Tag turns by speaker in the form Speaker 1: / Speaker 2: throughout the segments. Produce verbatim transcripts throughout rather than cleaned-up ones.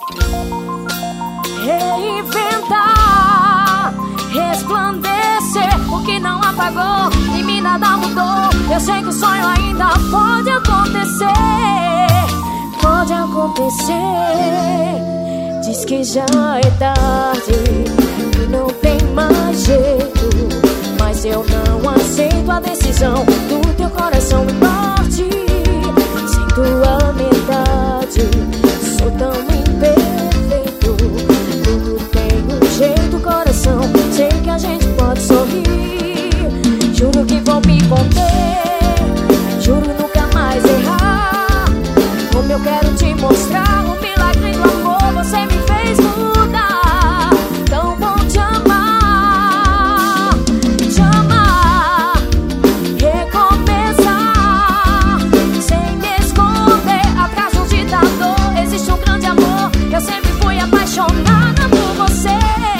Speaker 1: Reinventar, resplandecer o que não apagou, em mim nada mudou. Eu sei que o sonho ainda pode acontecer. Pode acontecer. Diz que já é tarde, que não tem mais jeito, mas eu não aceito a decisão do teu coração me parte. Sem tua metade, sou tão imperfeito. Tudo tem um jeito, coração, sei que a gente pode sorrir. Juro que vou me conter, juro nunca mais errar. Como eu quero te mostrar o milagre do amor, você me fez mudar. Tão bom te amar, te amar, recomeçar, sem me esconder atrás de um ditador. Existe um grande amor, eu sempre fui apaixonada por você.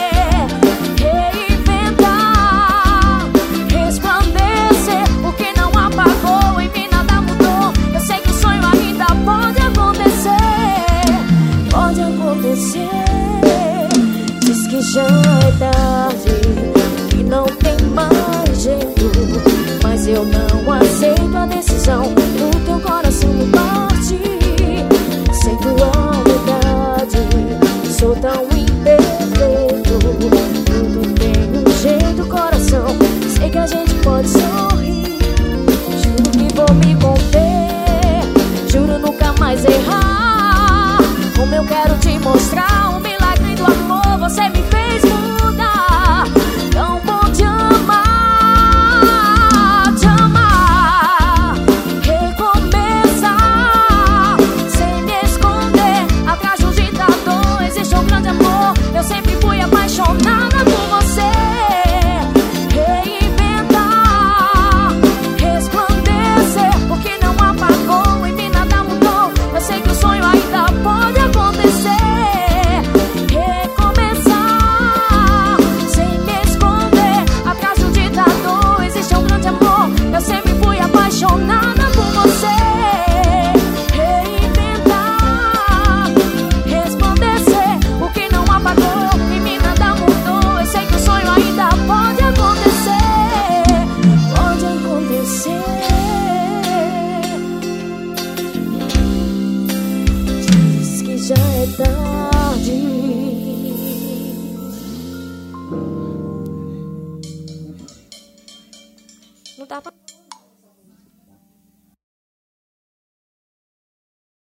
Speaker 1: Reinventar, resplandecer o que não apagou, em mim nada mudou. Eu sei que o sonho ainda pode acontecer. Pode acontecer. Diz que já é tarde, que não tem mais jeito, mas eu não aceito a decisão do teu coração me parte. Sem tua verdade, sou tão imperfeito. Tudo tem um jeito, coração, sei que a gente pode sorrir. Juro que vou me conter, juro nunca mais errar. Como eu quero te mostrar o milagre do amor, você me fez mudar. Tão bom te amar, te amar, recomeçar, sem me esconder atrás de um ditador. Existe um grande amor, eu sempre fui apaixonada por você. Reinventar, resplandecer o que não apagou, em mim nada mudou. Eu sei que o sonho ainda pode acontecer. Recomeçar, sem me esconder atrás de um ditador. Existe um grande amor, eu sempre fui apaixonada por você. Reinventar, resplandecer o que não apagou, em mim nada mudou. Eu sei que o sonho ainda pode acontecer. Pode acontecer. Diz que já é tarde,